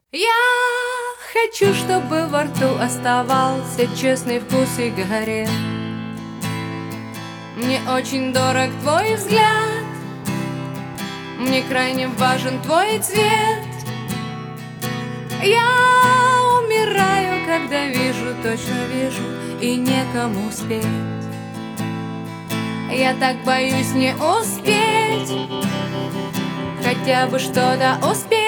Я хочу, чтобы во рту оставался честный вкус сигарет. Мне очень дорог твой взгляд, мне крайне важен твой цвет. Я умираю, когда вижу, точно вижу, и некому спеть. Я так боюсь не успеть, хотя бы что-то успеть.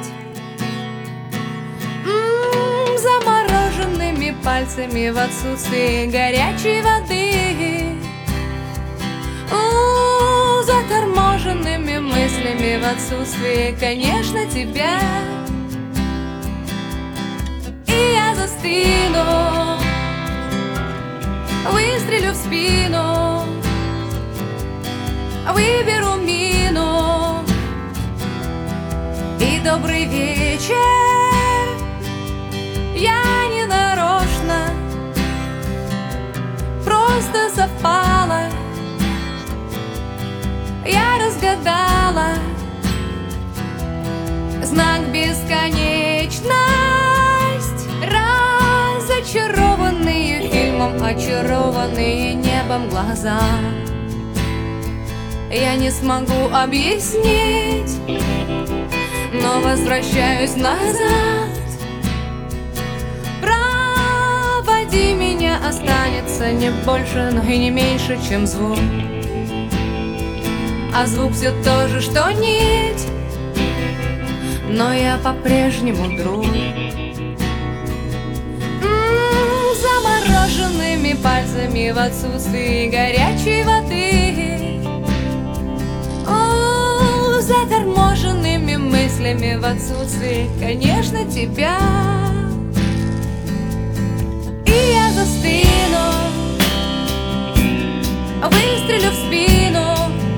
Замороженными пальцами в отсутствии горячей воды, заторможенными мыслями в отсутствии, конечно, тебя. И я застыну, выстрелю в спину, выберу мину. И добрый вечер, я не нарочно, просто совпало. Я разгадала знак бесконечность. Разочарованные фильмом, очарованные небом глаза. Я не смогу объяснить, но возвращаюсь назад. Проводи меня, останется не больше, но и не меньше, чем звук. А звук все то же, что нить, но я по-прежнему друг. Замороженными пальцами в отсутствии горячей воды, заторможенными мыслями в отсутствии, конечно, тебя. И я застыну, выстрелю в спину,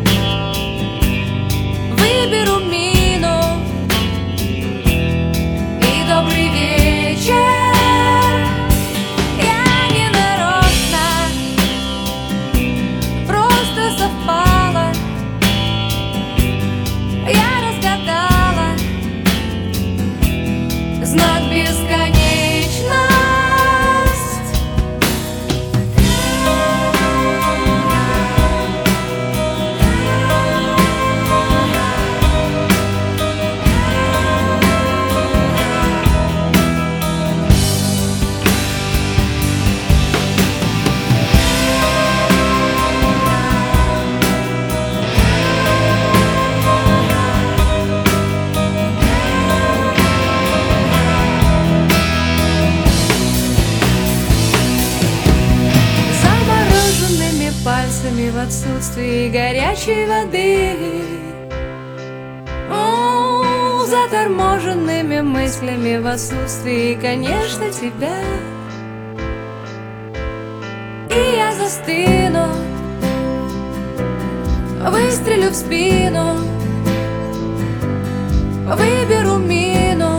выберу мину. И добрый вечер, я не нарочно, просто совпало. Я разгадала знак бесконечность. Пальцами в отсутствии горячей воды, заторможенными мыслями в отсутствии, конечно, тебя. И я застыну, выстрелю в спину, выберу мину.